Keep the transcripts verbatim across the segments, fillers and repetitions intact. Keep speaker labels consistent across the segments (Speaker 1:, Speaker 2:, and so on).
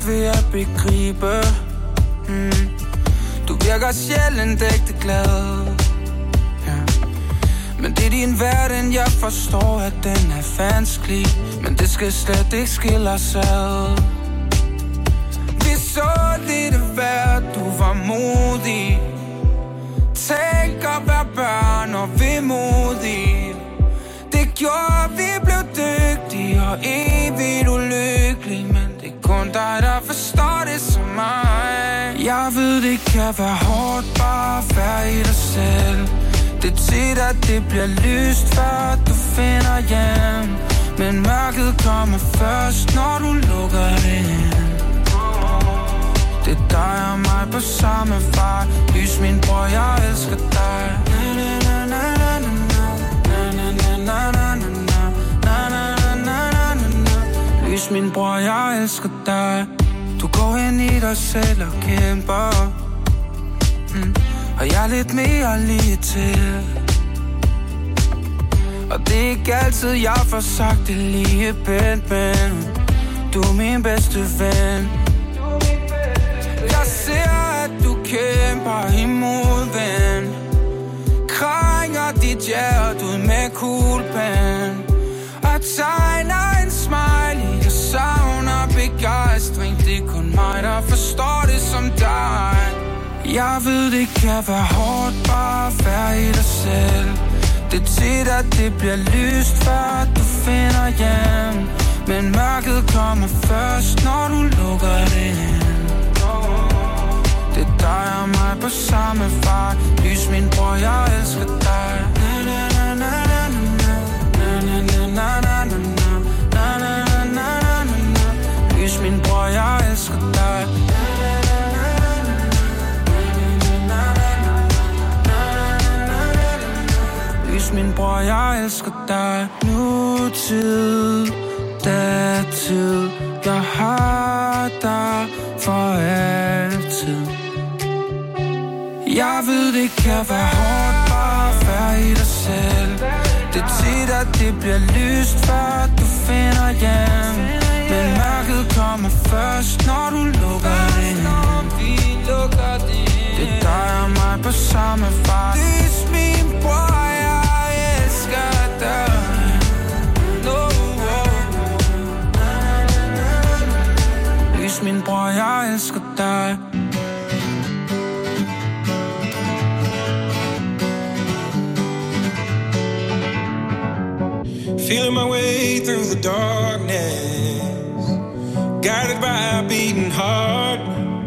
Speaker 1: svært ved at begribe. mm. Du virker sjældent ægte glad, ja. Men det er din verden, jeg forstår, at den er vanskelig. Men det skal slet ikke skille os ad. Vi så lidt af hvert, du var modig. Tænk at være børn og vemodige. Det gjorde, vi blev dygtige og evigt ulykkelige. Men det er kun dig, der forstår det som mig. Jeg ved, det kan være hårdt bare at være i dig selv. Det er tit, at det bliver lyst, før du finder hjem. Men mørket kommer først, når du lukker det ind. Det er dig og mig på samme vej. Lys min bror, jeg elsker dig. Na na na na na na na na na na na na. Lys min bror, jeg elsker dig. Du går ind i dig selv og kæmper. mm. Og jeg er lidt mere lige til. Og det er ikke altid, jeg får sagt det lige pænt, men du er min bedste ven. Jeg ser, at du kæmper imod ven. Krænger dit hjerte ud med kuglepen. Og tegner en smiley. Jeg savner begejstring. Det er kun mig, der forstår det som dig. Jeg ved, det kan være hårdt bare at være i dig selv. Det er tit, at det bliver lyst, før du finder hjem. Men mørket kommer først, når du lukker det ind. Det er dig og mig på samme vej. Lys min bror, jeg elsker dig. Na na na na na na na na na na na na na. Lys min bror, jeg elsker dig. Lys min bror, jeg elsker dig. Nutid, datid, jeg har dig for altid. Jeg ved, det kan være hårdt bare at være i dig selv. Det er tit, at det bliver lyst, før du finder hjem. Men mørket kommer først, når du lukker det ind. Det er dig og mig på samme vej. Lys min bror, jeg elsker dig. Lys min bror, jeg elsker dig.
Speaker 2: Feeling my way through the darkness, guided by a beating heart.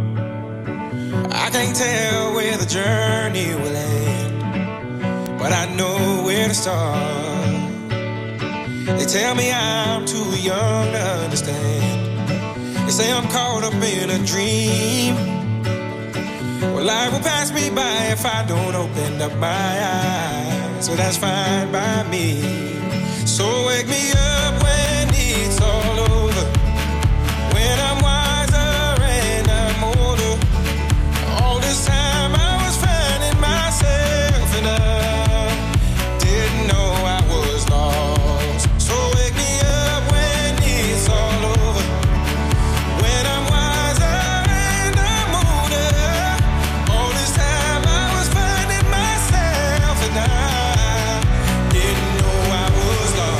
Speaker 2: I can't tell where the journey will end, but I know where to start. They tell me I'm too young to understand. They say I'm caught up in a dream. Well, life will pass me by if I don't open up my eyes. So that's fine by me. So wake me up when it's all over, when I'm wiser and I'm older. All this time I was finding myself and I didn't know I was lost. So wake me up when it's all over, when I'm wiser and I'm older. All this time I was finding myself and I didn't know I was lost.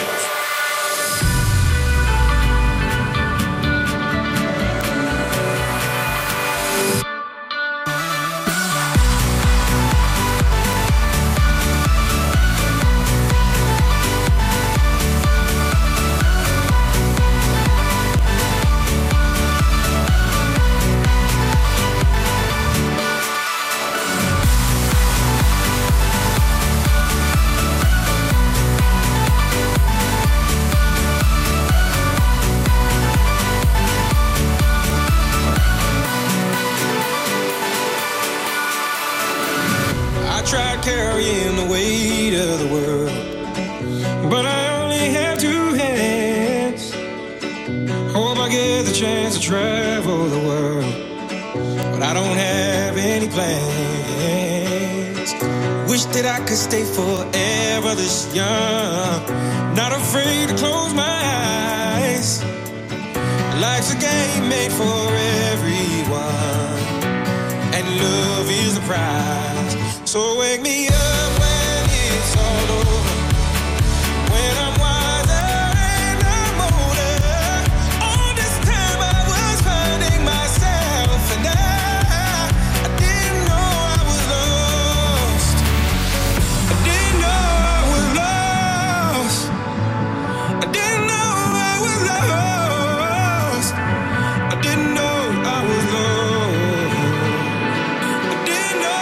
Speaker 2: Tried carrying the weight of the world, but I only have two hands. Hope I get the chance to travel the world, but I don't have any plans. Wish that I could stay forever this young, not afraid to close my eyes. Life's a game made for everyone, and love is the prize. So wake me up when it's all over, when I'm wiser and I'm older. All this time I was finding myself, and I, I didn't know I was lost. I didn't know I was lost. I didn't know I was lost. I didn't know I was lost. I didn't know.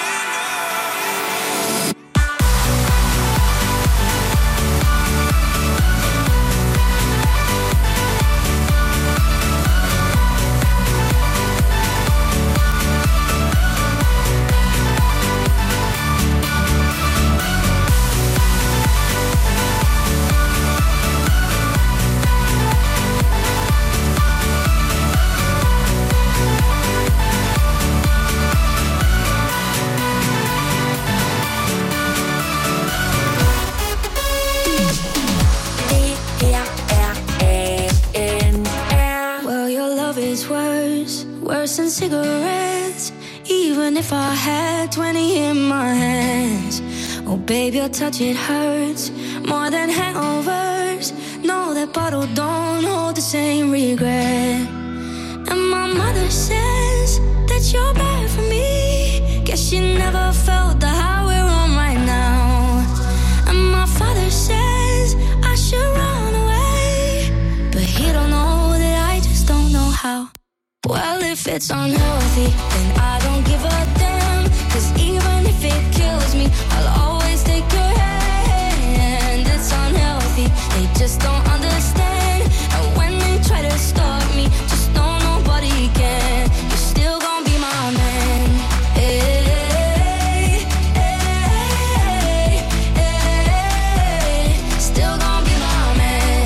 Speaker 3: Well, your love is worse, worse than cigarettes. Even if I had twenty in my hands. Oh, babe, your touch, it hurts more than hangovers. No, that bottle don't hold the same regret. And my mother says that you're bad for me. Guess she never felt the high we're on right now. And my father says I should run away, but he don't know that I just don't know how. Well, if it's unhealthy, then I don't give a damn. Cause even if it kills me, I'll always take your hand. It's unhealthy, they just don't understand. And when they try to stop me, just know nobody can. You're still gonna be my man. Hey, hey, hey, still gonna be my man.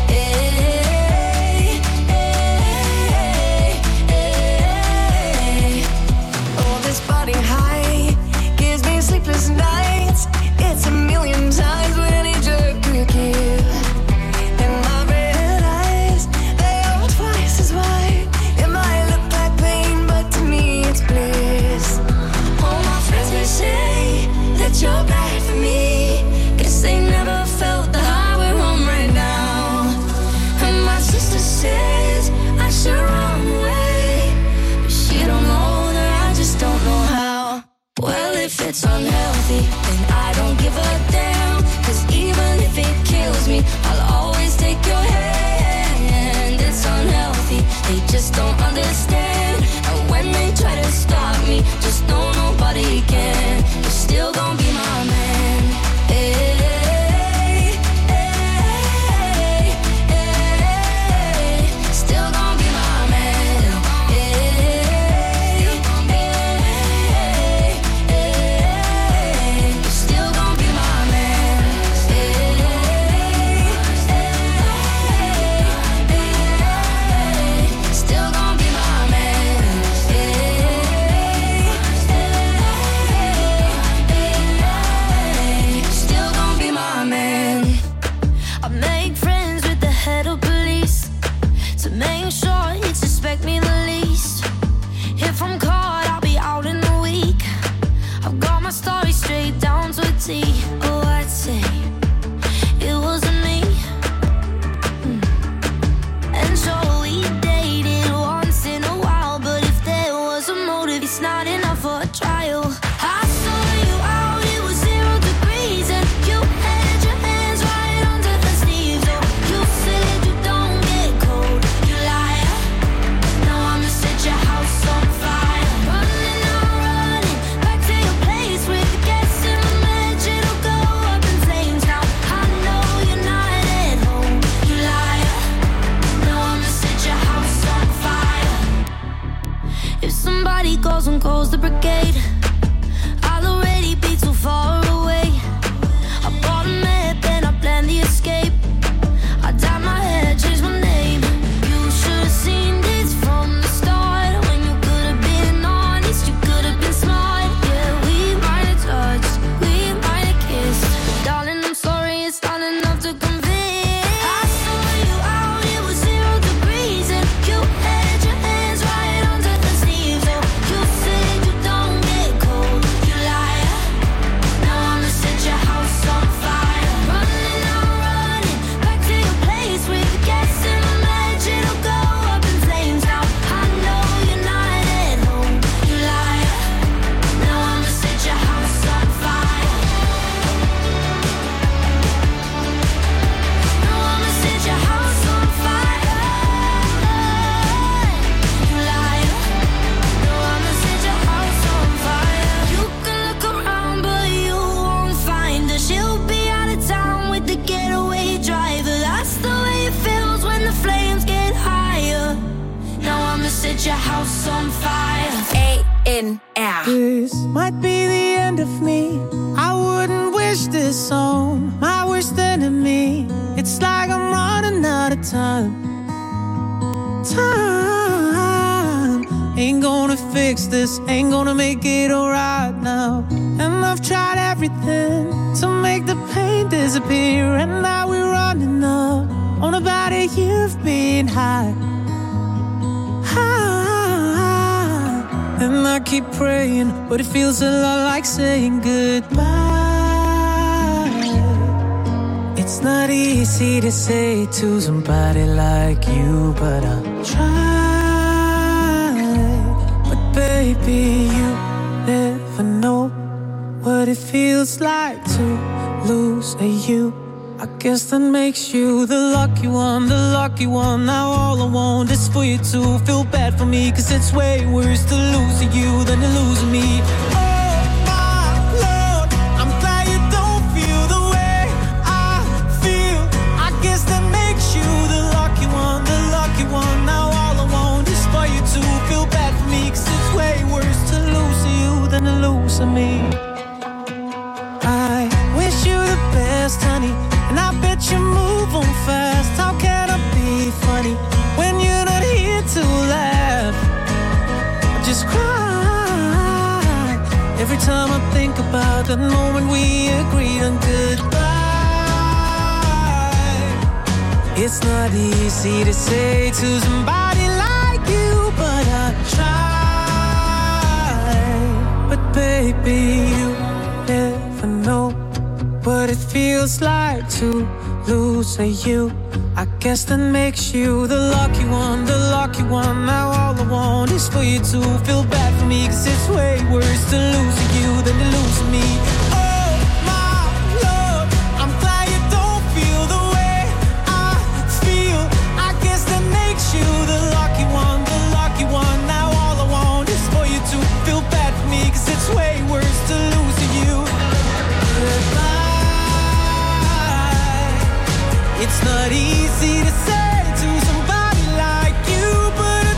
Speaker 3: Hey, hey, hey.
Speaker 4: Oh, this body high gives me sleepless nights. It's a million times what any jerk could give. And my red eyes, they are twice as wide. It might look like pain, but to me it's bliss.
Speaker 3: All my friends, they say that you're bad for me. Guess they never felt the high we're on right now. And my sister says I should run away, but she don't know that I just don't know how. Well, if it's unhealthy, then I don't give a damn. Cause even if it kills me, I'll always take your hand. It's unhealthy, they just don't understand. And when they try to stop me, just know nobody can. You're still gonna be my man. Hey, hey, hey, still gonna be my man. Hey, hey, hey, you're still gonna be my man. Hey, hey, hey, still gonna be my man. Hey, hey, still gonna be my man.
Speaker 5: I make friends with the head of police to make sure he'd suspect me the least. If I'm caught, I'll be out in a week. I've got my story straight down to a T. Oh, I'd say it wasn't me. Mm. And so we dated once in a while, but if there was a motive, it's not enough for a trial. I saw you out, it was zero degrees, and you had your hands right under the sleeves. Oh, you said you don't get cold, you liar. Now I'ma set your house on fire. Running, I'm running back to your place with the gas in the match. It'll go up in flames. Now I know you're not at home, you liar. Now I'ma set your house on fire. If somebody calls and calls the brigade, I'll already be too far away. I bought a map and I planned the escape. I dyed my hair, changed my name. You should have seen this from the start. When you could have been honest, you could have been smart. Yeah, we might have touched, we might have kissed. Darling, I'm sorry, it's not enough to convince. I saw you out, it was zero degrees, and
Speaker 6: N R.
Speaker 7: This might be the end of me. I wouldn't wish this on my worst enemy. It's like I'm running out of time. Time ain't gonna fix this, ain't gonna make it alright now. And I've tried everything to make the pain disappear, and now we're running up on about a year of being high. High. And I keep praying, but it feels a lot like saying goodbye. It's not easy to say to somebody like you, but I'll try. But baby, you never know what it feels like to lose a you. I guess that makes you the lucky one, the lucky one. Now all I want is for you to feel bad for me, 'cause it's way worse to lose you than to lose me. Oh my Lord, I'm glad you don't feel the way I feel. I guess that makes you the lucky one, the lucky one. Now all I want is for you to feel bad for me, 'cause it's way worse to lose you than to lose me. I wish you the best, honey, and I bet you move on fast. How can I be funny when you're not here to laugh? I just cry every time I think about that moment we agreed on goodbye. It's not easy to say to somebody like you, but I try. But baby, you never know what it feels like to lose a you. I guess that makes you the lucky one, the lucky one. Now all I want is for you to feel bad for me, 'cause it's way worse to lose you than to lose me. Oh my Lord, I'm glad you don't feel the way I feel. I guess that makes you the lucky one, the lucky one. Now all I want is for you to feel bad for me, 'cause it's way worse to lose you. Goodbye. It's not easy to say to somebody like you, but I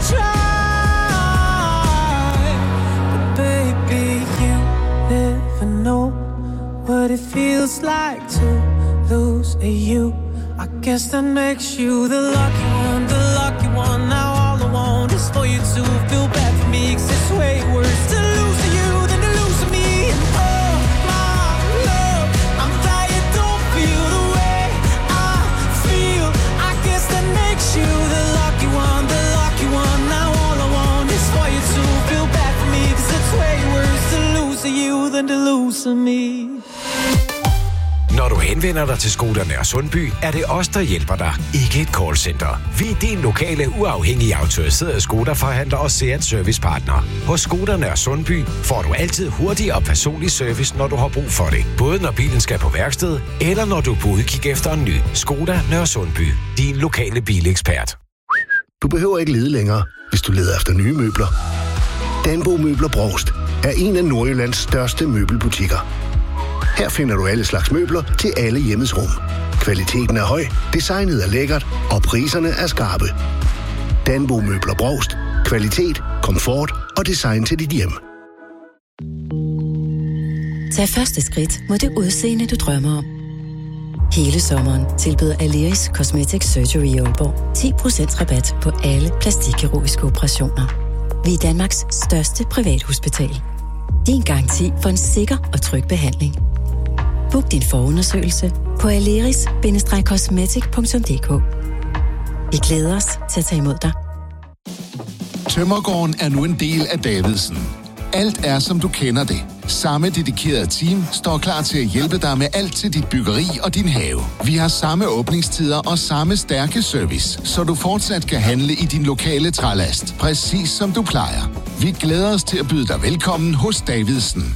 Speaker 7: try. But baby, you never know what it feels like to lose a you. I guess that makes you the lucky one, the lucky one. Now all I want is for you to feel bad for me, 'cause it's way worse to lose you than to lose me. And oh my love, I'm glad you don't feel the way I feel. I guess that makes you the lucky one, the lucky one. Now all I want is for you to feel bad for me, 'cause it's way worse to lose you than to lose me.
Speaker 8: Når du henvender dig til Skoda Nørre Sundby, er det os, der hjælper dig, ikke et callcenter. Vi er din lokale, uafhængige autoriserede Skoda-forhandler og Seat servicepartner. Hos Skoda Nørre Sundby får du altid hurtig og personlig service, når du har brug for det. Både når bilen skal på værksted, eller når du er på udkig efter en ny. Skoda Nørre Sundby, din lokale bilekspert.
Speaker 9: Du behøver ikke lede længere, hvis du leder efter nye møbler. Danbo Møbler Brovst er en af Nordjyllands største møbelbutikker. Her finder du alle slags møbler til alle hjemmets rum. Kvaliteten er høj, designet er lækkert, og priserne er skarpe. Danbo Møbler Brovst. Kvalitet, komfort og design til dit hjem.
Speaker 10: Tag første skridt mod det udseende, du drømmer om. Hele sommeren tilbyder Aleris Cosmetic Surgery i Aalborg ti procent rabat på alle plastikkirurgiske operationer. Vi er Danmarks største privathospital. Din garanti for en sikker og tryg behandling. Book din forundersøgelse på aleris cosmetic punktum d k. Vi glæder os til at tage imod dig.
Speaker 11: Tømmergården er nu en del af Davidsen. Alt er, som du kender det. Samme dedikerede team står klar til at hjælpe dig med alt til dit byggeri og din have. Vi har samme åbningstider og samme stærke service, så du fortsat kan handle i din lokale trælast, præcis som du plejer. Vi glæder os til at byde dig velkommen hos Davidsen.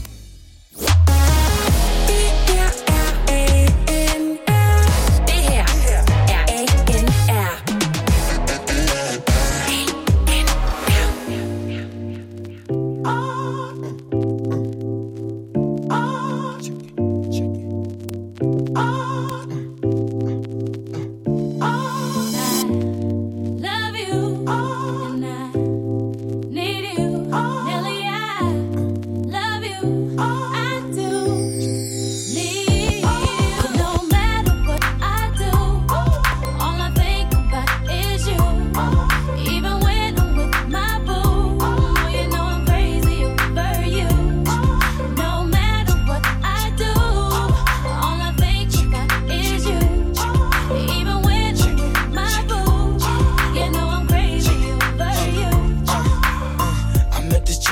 Speaker 5: Love you, and I need you, nearly I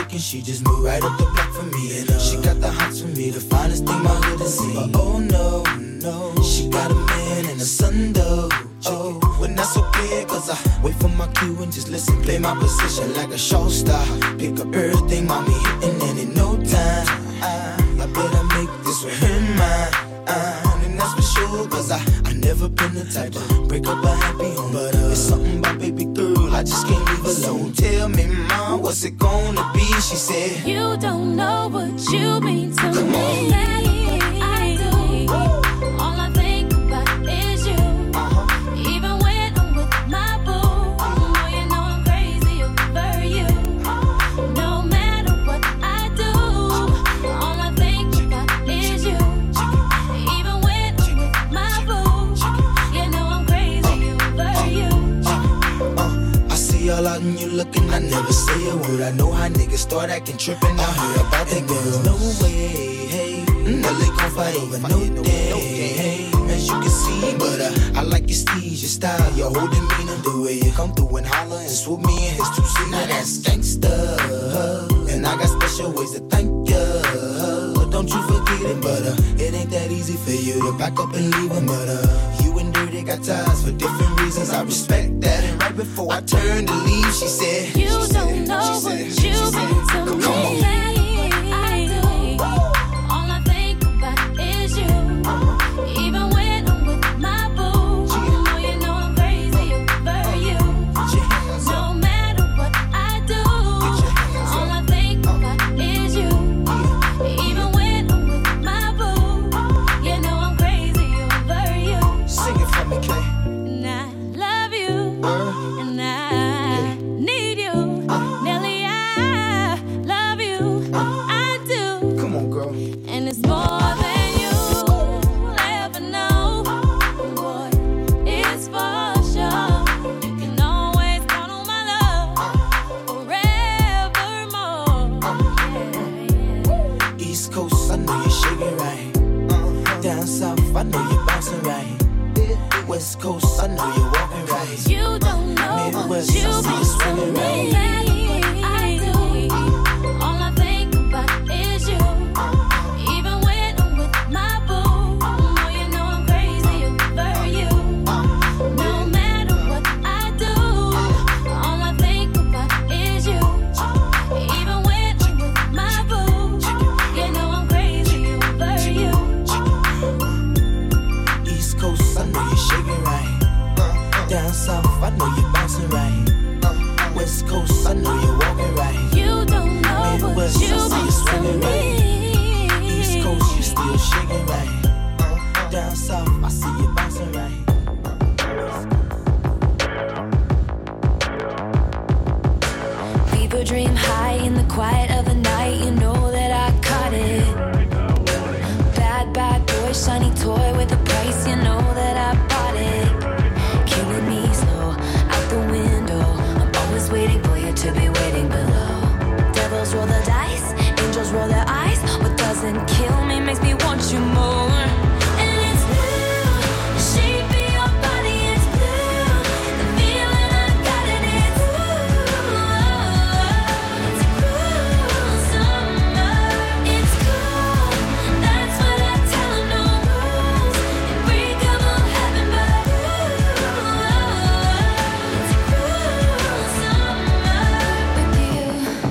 Speaker 6: and she just moved right up the block for me. And uh, she got the hots for me, the finest thing my hood has seen. But oh no, no, she got a man and a son though. Oh, when that's okay, cause I wait for my cue and just listen, play my position like a show star. Pick up everything, mommy hitting, and in no time, I, I better make this with her mine. Uh, and that's for sure, cause I, I never been the type to break up a happy home. But uh, it's something about baby girl, I just can't leave alone. Tell me, mom, what's it gonna be? She said,
Speaker 5: you don't know what you mean to
Speaker 6: Come
Speaker 5: me.
Speaker 6: on.
Speaker 5: I do. All I think about is you. Uh-huh. Even when I'm with my boo, oh, you know I'm crazy over you. No matter what I do, all I think about is you. Even when I'm with my boo, you know I'm crazy over you.
Speaker 6: I see all out and you looking, I never say a word. I know how niggas start acting trippin'. I heard about that girl. No way, hey. Now they gon' fight over no day, hey. As you can see, but uh, I like your steez, your style, your whole demeanor, the way you come through and holler and swoop me in his two seat. Now that's gangsta, and I got special ways to thank ya. Don't you forget it, but uh, it ain't that easy for you to back up and leave him. But uh, you and Dirty got ties for different reasons. I respect that. And right before I turned to leave, she said,
Speaker 5: you
Speaker 6: she
Speaker 5: don't
Speaker 6: said,
Speaker 5: know
Speaker 6: she
Speaker 5: what
Speaker 6: said,
Speaker 5: you
Speaker 6: she
Speaker 5: mean
Speaker 6: said,
Speaker 5: to me.
Speaker 6: come on.
Speaker 5: I do. All I think about is you. Even when I'm with my boo, oh, you know I'm crazy over you. No matter what I do, all I think about is you. Even when I'm with my boo, you know I'm crazy over you.
Speaker 6: Sing it for me, Clay.
Speaker 5: And I love you, and I need you. Nelly, I love you, I do.
Speaker 6: Come on, girl.
Speaker 5: And it's more than you'll ever know. Boy, it's for sure. You can always count on my love forevermore. Yeah,
Speaker 6: East Coast, I know you're shaking right. Down south, I know you're bouncing right. West Coast, I know you're walking right.
Speaker 5: you don't know
Speaker 6: Midwest,
Speaker 5: what you
Speaker 6: I see you
Speaker 5: mean
Speaker 6: swinging
Speaker 5: to
Speaker 6: right.
Speaker 5: me. I do. All I think about is you. Even when I'm with my boo, oh, you know I'm crazy over you. No matter what I do, all I think about is you. Even when I'm with my boo, you know I'm crazy over you.
Speaker 6: East Coast, I know you're shaking right. Down south, I know you're bouncing right. West Coast, I know you're walking right.
Speaker 5: You don't know what
Speaker 6: Midwest,
Speaker 5: you
Speaker 6: I see you
Speaker 5: mean to
Speaker 6: swinging right.
Speaker 5: me.
Speaker 6: East Coast, you still shaking right. Down south, I see you bouncing right.
Speaker 3: Fever dream high in the quiet of the night. You know that I caught it. Bad, bad boy, shiny toy with a price. You know that I bought it. Killing me slow out the window. I'm always waiting for you to be waiting below. Devils roll the dice, angels roll their eyes. What doesn't kill me makes me want you more. And it's blue, the shape of your body is blue. The feeling I got it is blue. It's a cruel summer. It's cool, that's what I tell 'em. No rules, unbreakable heaven, but ooh, it's a cruel summer with you.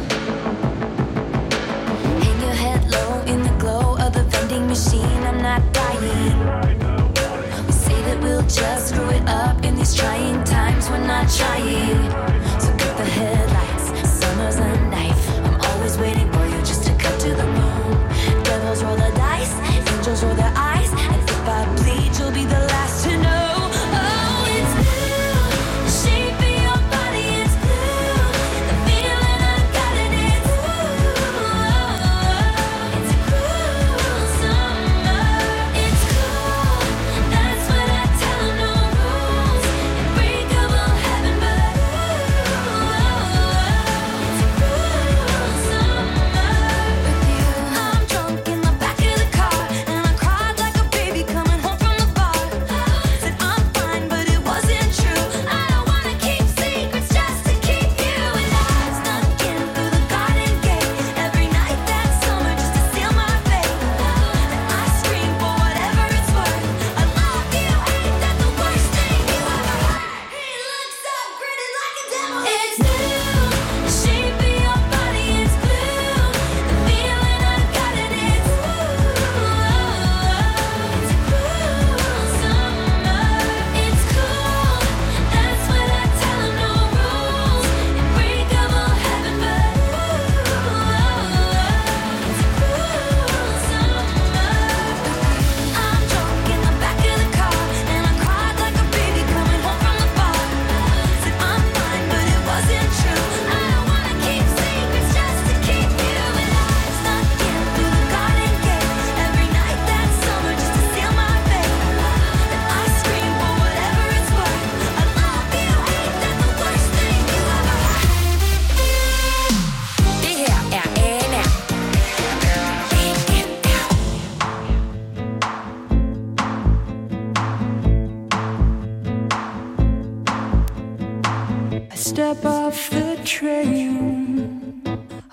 Speaker 3: Hang your head low in the glow of the vending machine. I'm not dying. We say that we'll just screw it up in these trying times. We're not trying. So cut the headlights. Summer's a knife. I'm always waiting for you just to cut to the bone. Devils roll the dice. Angels roll their eyes. And if I bleed, you'll be the last to know. Oh, it's blue. The shape of your body is blue. The feeling I got it is blue. It's a cruel summer. It's cool. That's what I tell 'em. No rules. Unbreakable heaven, but ooh,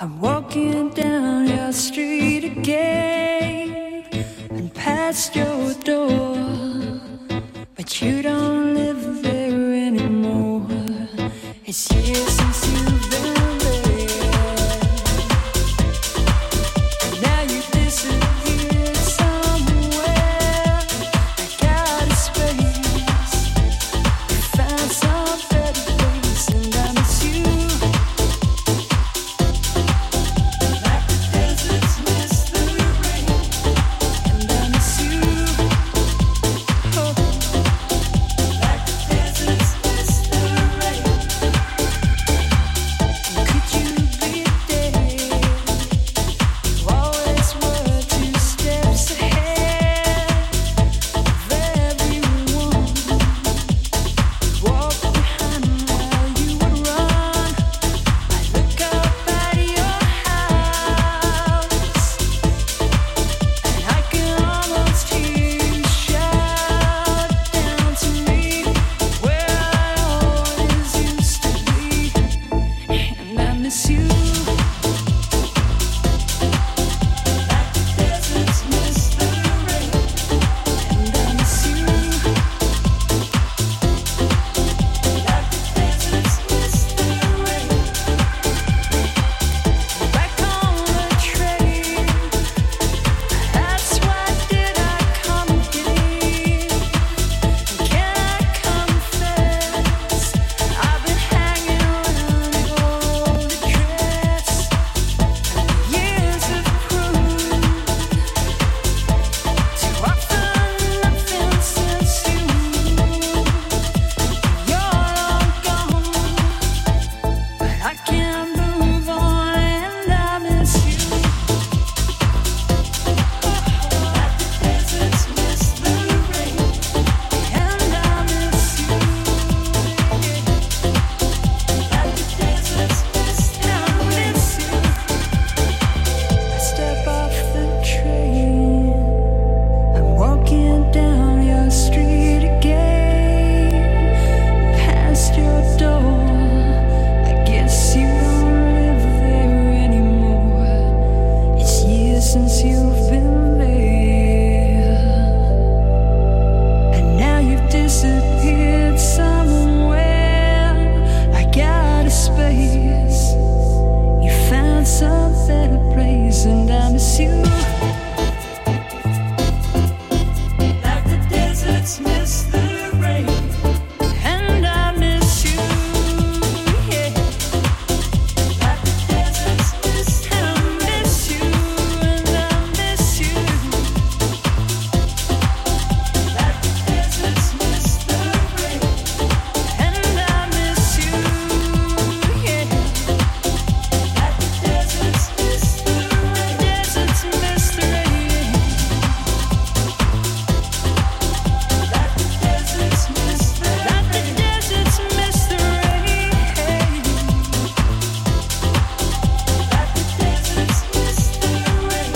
Speaker 12: I'm walking down your street again and past your door, but you don't live there anymore. It's years since you've been there, and now you disappeared somewhere. I got a space, you found some better place, and I miss you. Like the deserts miss the rain, and I miss you. Oh, like the deserts miss the rain. Could you be there? You always were two steps ahead of everyone. Walk behind while you would run. I look up at your house, and I can almost hear you shout down to me where I always used to be, and I miss you. Like the deserts miss the rain, and I miss you. Like the deserts miss the rain. Back on the train, that's why did I come again? Can I confess? I've been hanging around your old address. Years have proved too often nothing since you. You're long gone, but I can't move on, and I miss you. Like the deserts miss the rain, and I miss you. Like the deserts miss, and I miss you. I step off the train, I'm walking down your street again, past your door. I guess you don't live there anymore. It's years since you've been there, and now you've disappeared somewhere. I got a space, you found some better place, and I miss you. Like the deserts miss the rain, and I miss you. Yeah. Like the deserts miss, and I miss you, and I miss you. Like the deserts miss the rain, and I miss you. Yeah. Like the deserts miss the rain, deserts miss the rain. Like the deserts miss the rain, like the deserts miss the rain. Like the deserts miss the rain.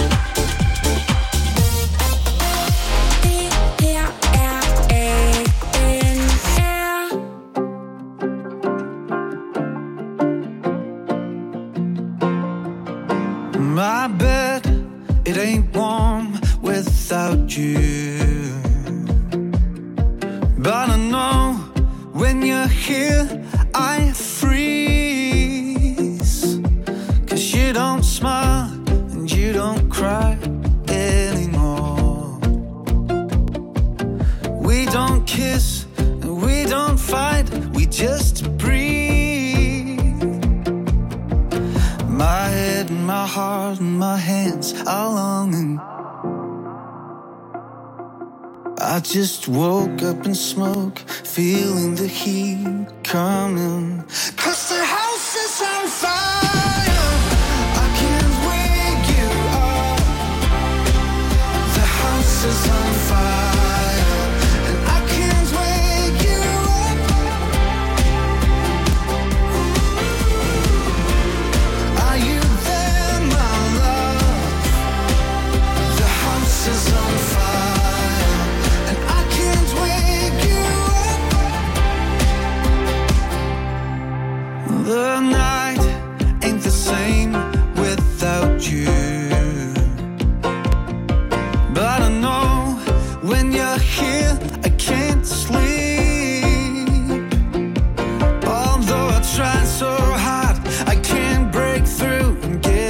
Speaker 1: My bed, it ain't warm without you. But I know when you're here, I freeze. Cause you don't smile and you don't cry anymore. We don't kiss and we don't fight, we just breathe. My head and my heart and my hands are longing. I just woke up in smoke, feeling the heat coming. Cause the house is on fire, I can't wake you up. The house is on fire, and I can't wake you up. Are you there, my love? The house is on fire, and I can't wake you up. The night ain't the same.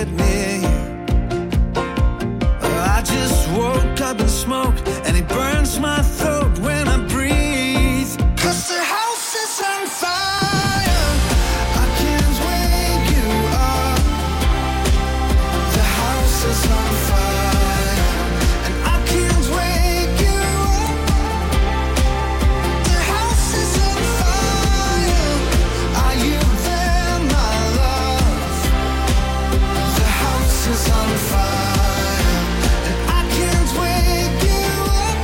Speaker 13: get near you. I just woke up in smoke and it burns my throat when I breathe. 'Cause the house is on fire. I can't wake you up. The house is on fire and I can't wake you up. The house is on fire. Are you there, my love? The house is on fire and I can't wake you up.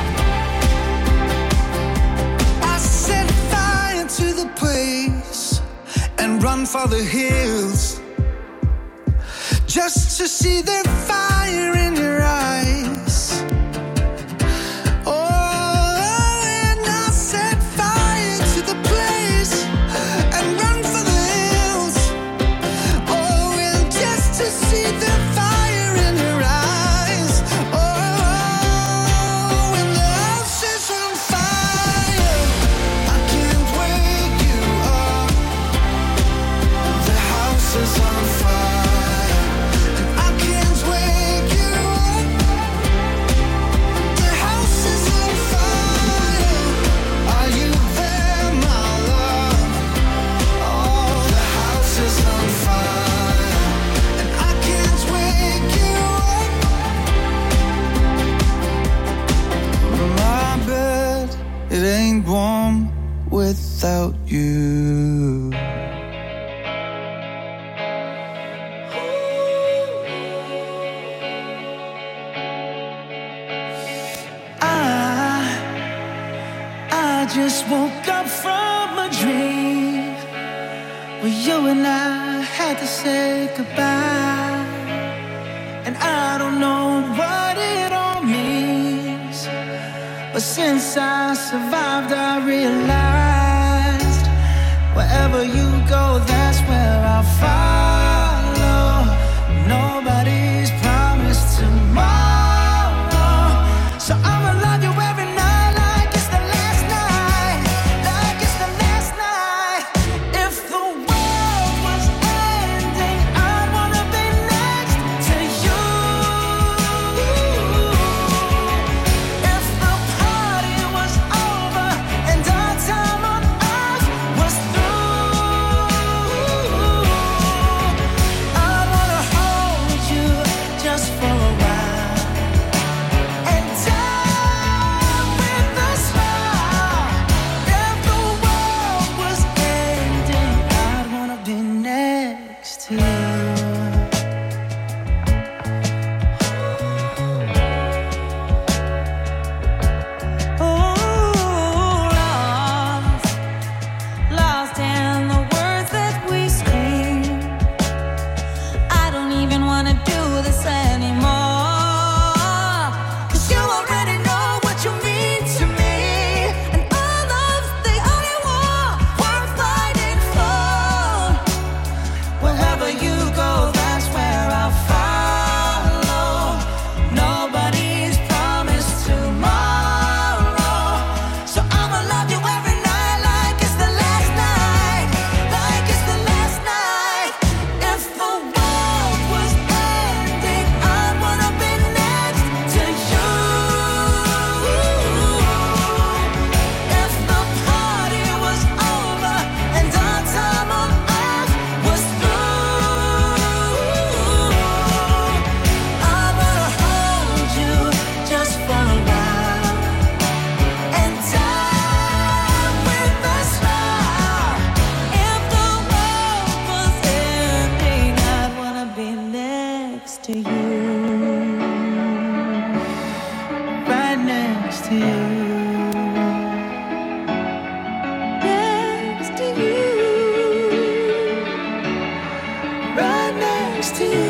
Speaker 13: I set fire to the place and run for the hills, just to see the fire in your eyes. Oh, and I set fire to the place and run for the hills. Oh, and just to see the fire in your eyes. Oh, and the house is on fire. I can't wake you up. The house is on fire and I can't wake you up. The house is on fire. Are you there, my love? Oh, the house is on fire and I can't wake you up. My bed, it ain't warm without you. I, I just woke up from a dream where you and I had to say goodbye. And I don't know what it all means, but since I survived, I realized wherever you go, that's where I'll follow. Nobody's promised tomorrow, so I'ma love you every night like it's the last night, like it's the last night. If the world was ending, I'd wanna be next to you. If the party was over and our time on earth was through, I'd wanna hold you just for a while and die with a smile. If the world was ending, I'd wanna be next to you. Oh, lost, lost in the words that we scream. I don't even wanna do this anymore, 'cause you already know what you mean to me, and all love's the only war worth fighting for. Wherever you go, that's where I'll follow. Nobody's promised tomorrow, so I'ma love you every night like it's the last night, like it's the last night. If the world was ending, I'd wanna be next to you. If the party was over and our time on earth was through, I wanna hold you just for a while and die with a smile. If the world was ending, I'd wanna be next to you, right next to you, next to you, right next to you.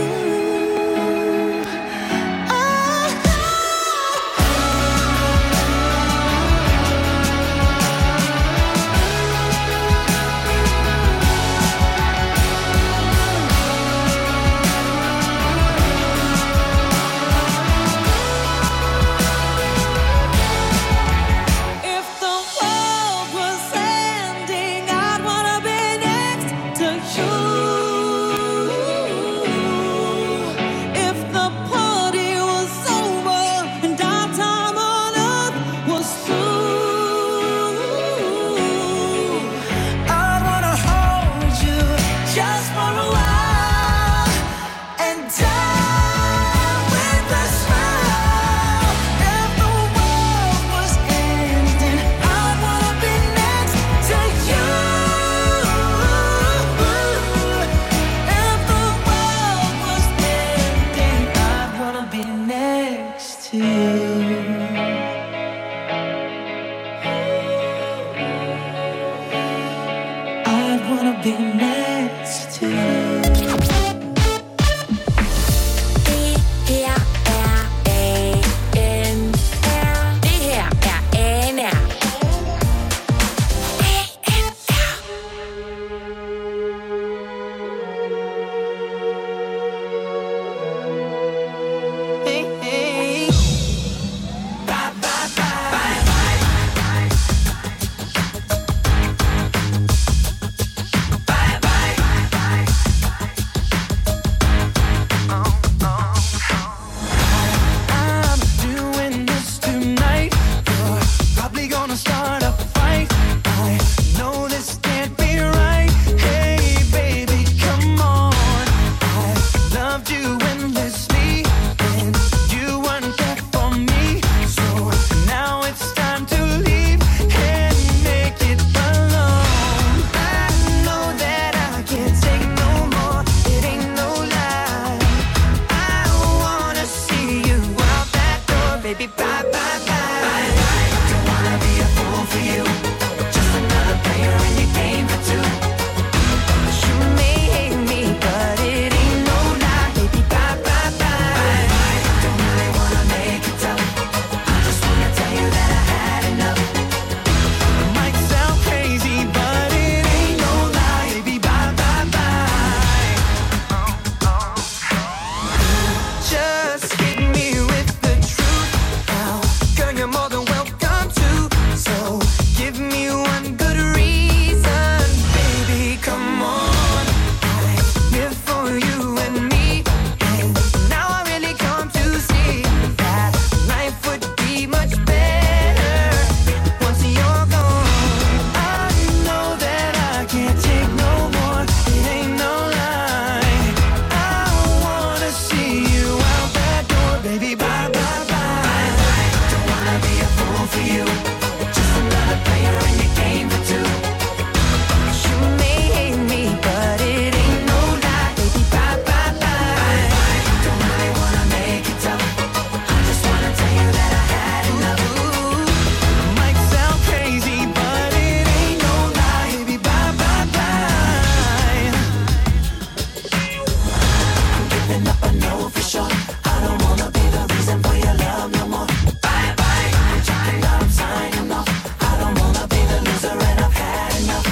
Speaker 14: I know for sure I don't wanna be the reason for your love no more. Bye bye, I'm checking out, I'm signing off. I don't wanna be the loser and I've had enough.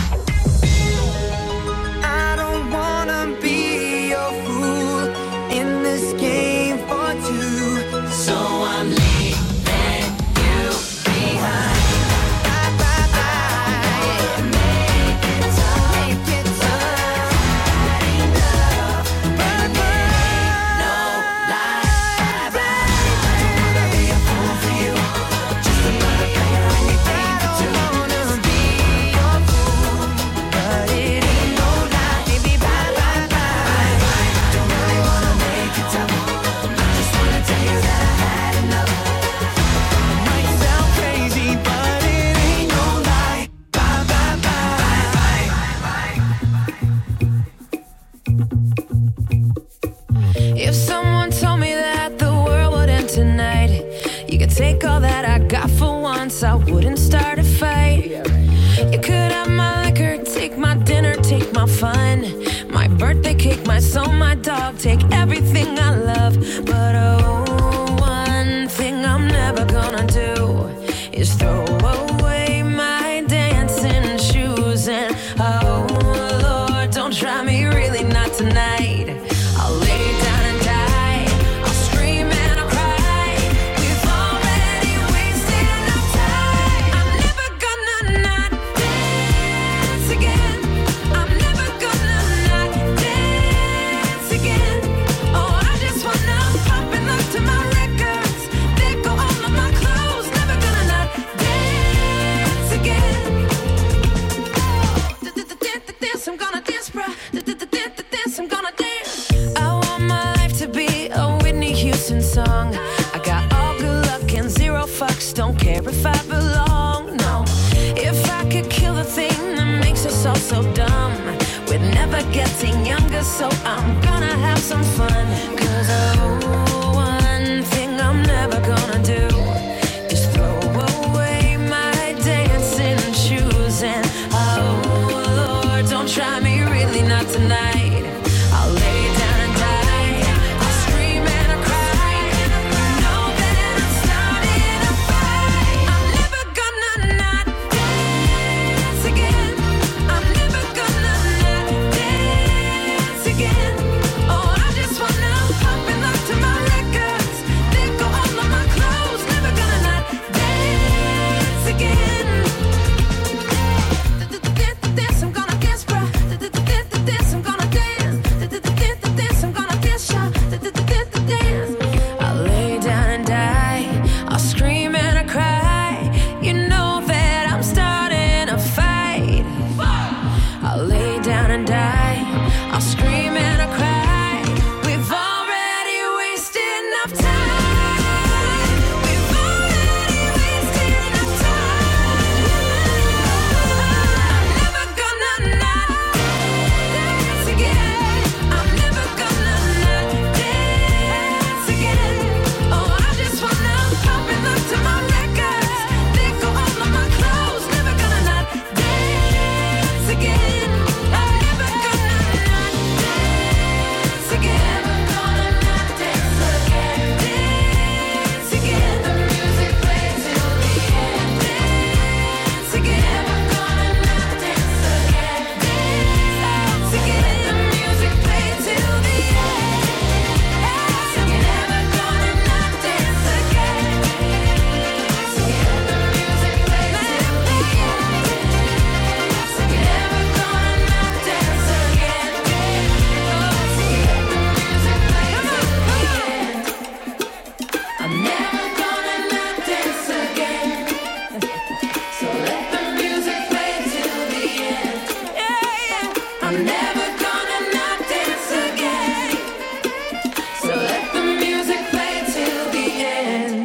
Speaker 15: I don't wanna be your fool in this game for two.
Speaker 14: So I'm leaving you behind.
Speaker 15: Bye bye bye.
Speaker 14: Make it tough,
Speaker 15: Make it tough.
Speaker 14: enough. Baby, no lie. Bye bye. I don't wanna be a fool for you. Just another player in your game for two.
Speaker 15: I don't wanna be your fool, but it ain't no lie. Baby, bye bye bye.
Speaker 14: Don't really wanna make it tough. I just wanna tell you that I had enough.
Speaker 15: Might sound crazy, but it ain't no lie. Bye bye bye.
Speaker 16: If someone told me that the world would end tonight, you could take all that I got for once, I wouldn't start a fight. You could have my liquor, take my dinner, take my fun, my birthday cake, my soul, my dog, take everything I love. But oh, one thing I'm never gonna do is throw away my dancing shoes. And oh Lord, don't try me, really not tonight. I'll lay down and die, I'll scream and I'll cry. We've already wasted enough time. I'm never gonna not dance again. I'm never gonna not dance again. Oh, I just wanna pop and look to my records. They go all of my clothes. Never gonna not dance again. Dance, I'm gonna dance, bruh. Dance, I'm gonna dance. I want my life to be a Whitney Houston song. I got all good luck and zero fucks. Don't care if I belong, no. If I could kill the thing that makes us all so dumb, we're never getting younger, so I'm gonna have some fun. Cause oh, one thing I'm never gonna do is throw away my dancing shoes. And oh Lord, don't try me, really not tonight. I'll lay down and die, I'll scream and I'll cry. You know that I'm starting a fight. I'm never gonna not dance again. I'm never gonna not dance again. Oh, I just wanna pop and look to my records. They go all of my clothes. Never gonna not dance again. Dance, I'm gonna dance, bruh. Dance, I'm gonna dance. Dance, I'm gonna dance, y'all. Dance. I'll lay down and die, I'll scream and I cry. You know that I'm starting a fight. I'll lay down and die, I'll scream and I cry. We've already wasted enough time. We've already wasted enough time. I'm never gonna not dance again. I'm never gonna not dance again. Oh, I just wanna pop and look to my records. They go all of my clothes. Never gonna not dance again. I'm never gonna not dance again. Never gonna not dance again. Dance again. The music plays till the end. Dance again. Never gonna not dance again. Dance again. The music plays till the end. Dance again. Never gonna not dance again. Dance again. The music plays till the end. Dance again. Never gonna not dance again. Dance again. The music plays till the end. I'm never gonna not dance again. So let the music play till the end. Yeah, yeah. I'm never gonna not dance again. So let the music play till the end.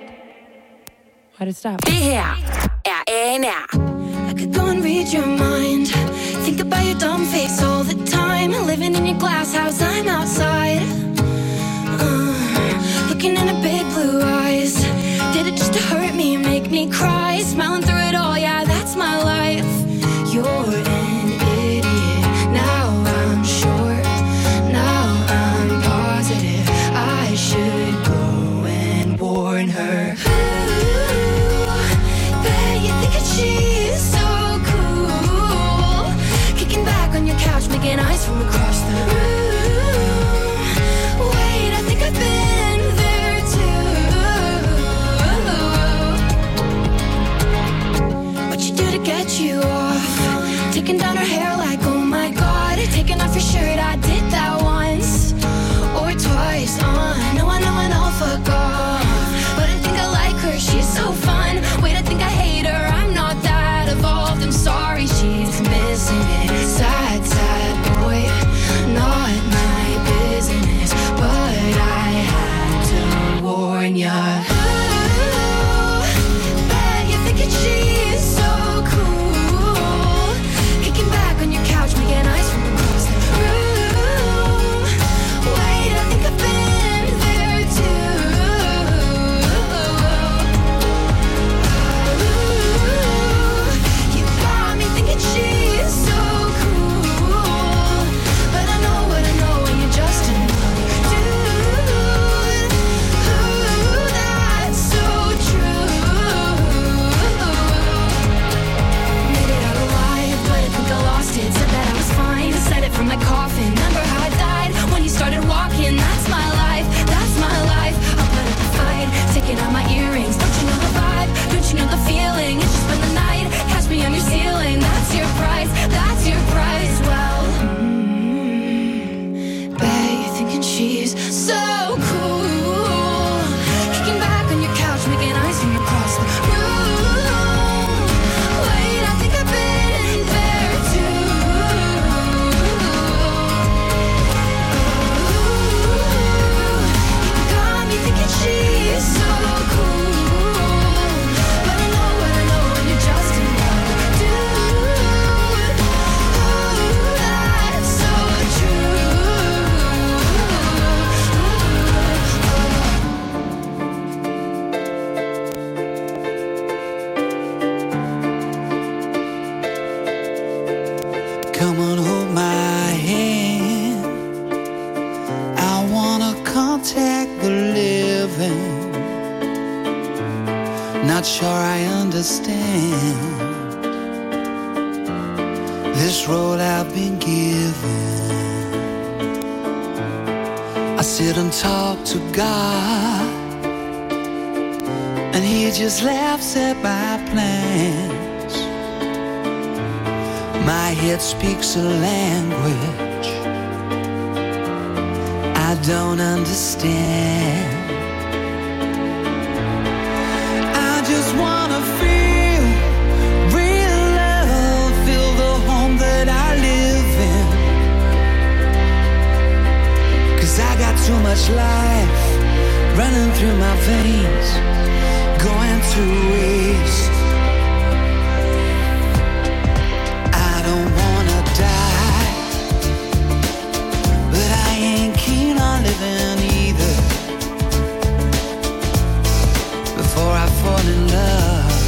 Speaker 16: Why'd it stop?
Speaker 17: Det her er A N R.
Speaker 3: I could go and read your mind. Think about your dumb face all the time. Living in your glass house, I'm outside. Uh, looking in her big blue eyes. Did it just to hurt me, make me cry. Smiling through it all, yeah, that's my life. You're an idiot. Now I'm sure. Now I'm positive. so cool. Kicking back on your couch, making icing across the room. Wait, I think I've been there too. Ooh, got me thinking she's so cool. But I know what I know, and you're just in love. Dude, ooh, that's so true.
Speaker 13: Come on, hold my hand. I wanna contact the living. Not sure I understand this role I've been given. I sit and talk to God, and He just laughs at my plans. My head speaks a language I don't understand. I just wanna feel real love, feel the home that I live in. 'Cause I got too much life running through my veins, going to waste. I don't wanna die, but I ain't keen on living either. Before I fall in love,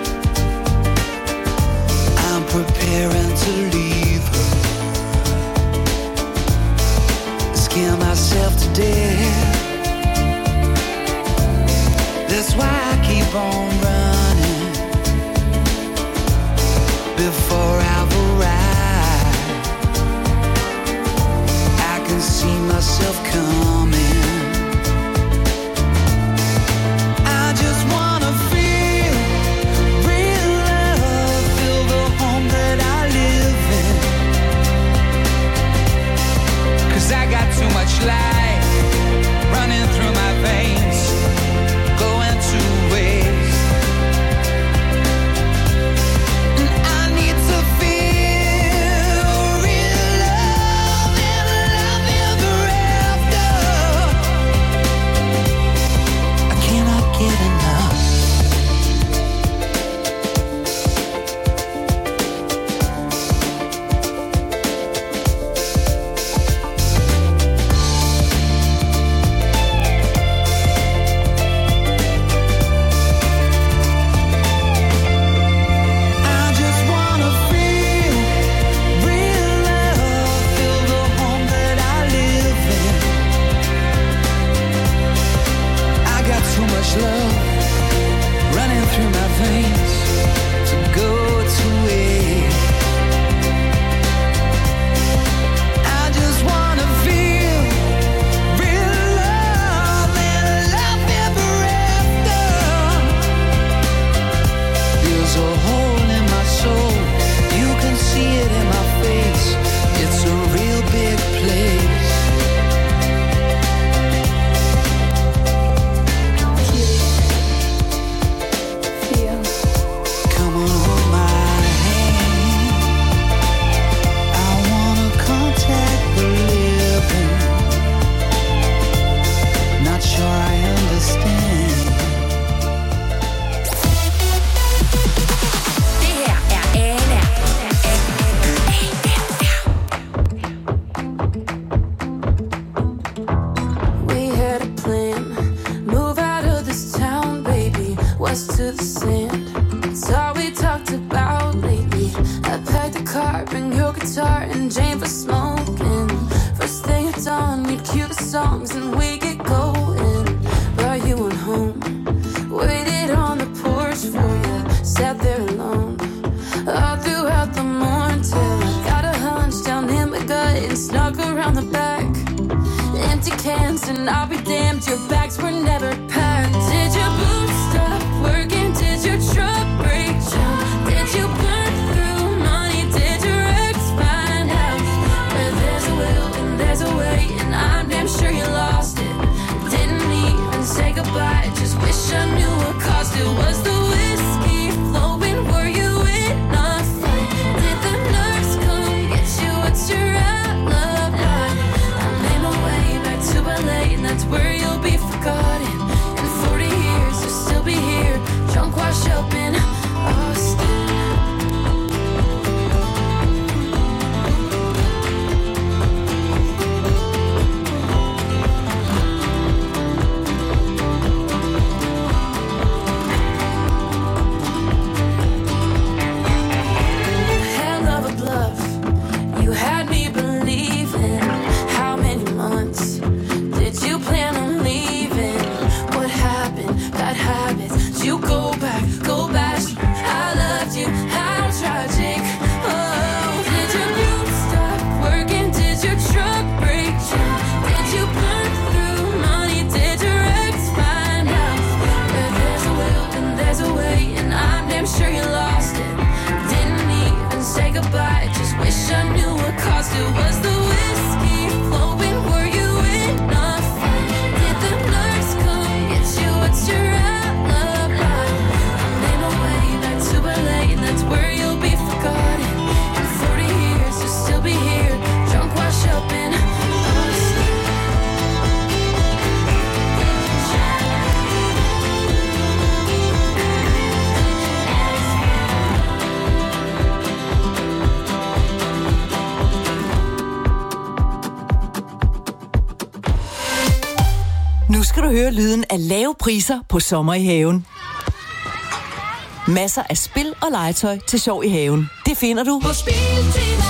Speaker 13: I'm preparing to leave her. Scare myself to death. That's why I keep on running before I've arrived. I can see myself coming. I just wanna feel real love, feel the home that I live in. 'Cause I got too much life running through my veins, going to waste. And I need to feel real love and love ever after. I cannot get enough. I just wanna feel real love, feel the home that I live in. I got too much love running through my veins to go to waste. I just wanna feel real love and love ever after. There's a hole in my soul, you can see it in my face. It's a real big place. Come on, hold my hand. I wanna contact the living. Not sure I understand.
Speaker 17: Det her er Anna.
Speaker 3: We had a plan, move out of this town, baby, west to the sand. It's all we talked about lately. I packed the car, bring your guitar, and Jane for smoking. First thing at dawn, we'd cue the songs and we get going. Brought you on home, waited on the porch for you, sat there alone. All throughout the morning till I got a hunch down in my gut and snuck around the back. Empty cans and I'll be damned, your bags were never packed. Did your boots stop working? Did your truck break down? Did you burn through money? Did your ex find out? Where there's a will and there's a way, and I'm damn sure you lost it.
Speaker 18: Nu skal du høre lyden af lave priser på sommer i haven. Masser af spil og legetøj til sjov i haven. Det finder du
Speaker 16: på Spiltema.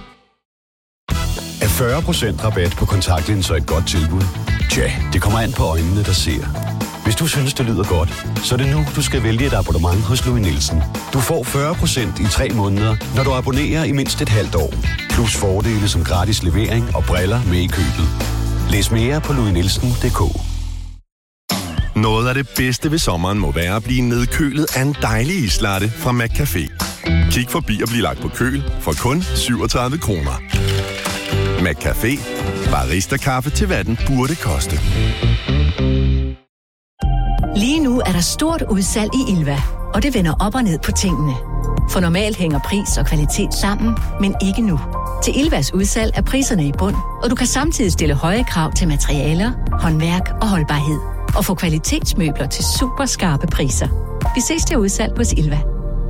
Speaker 19: Er fyrre procent rabat på kontaktlinser et godt tilbud? Tja, det kommer an på øjnene, der ser. Hvis du synes, det lyder godt, så er det nu, du skal vælge et abonnement hos Louis Nielsen. Du får fyrre procent i tre måneder, når du abonnerer i mindst et halvt år. Plus fordele som gratis levering og briller med i købet. Læs mere på louis nielsen punktum d k.
Speaker 20: Noget af det bedste ved sommeren må være at blive nedkølet af en dejlig islatte fra McCafé. Kig forbi og bliv lagt på køl for kun syvogtredive kroner. McCafé. Barista-kaffe til hvad den burde koste.
Speaker 21: Lige nu er der stort udsalg i Ilva, og det vender op og ned på tingene. For normalt hænger pris og kvalitet sammen, men ikke nu. Til Ilvas udsalg er priserne i bund, og du kan samtidig stille høje krav til materialer, håndværk og holdbarhed. Og få kvalitetsmøbler til super skarpe priser. Vi ses til udsalg hos Ilva.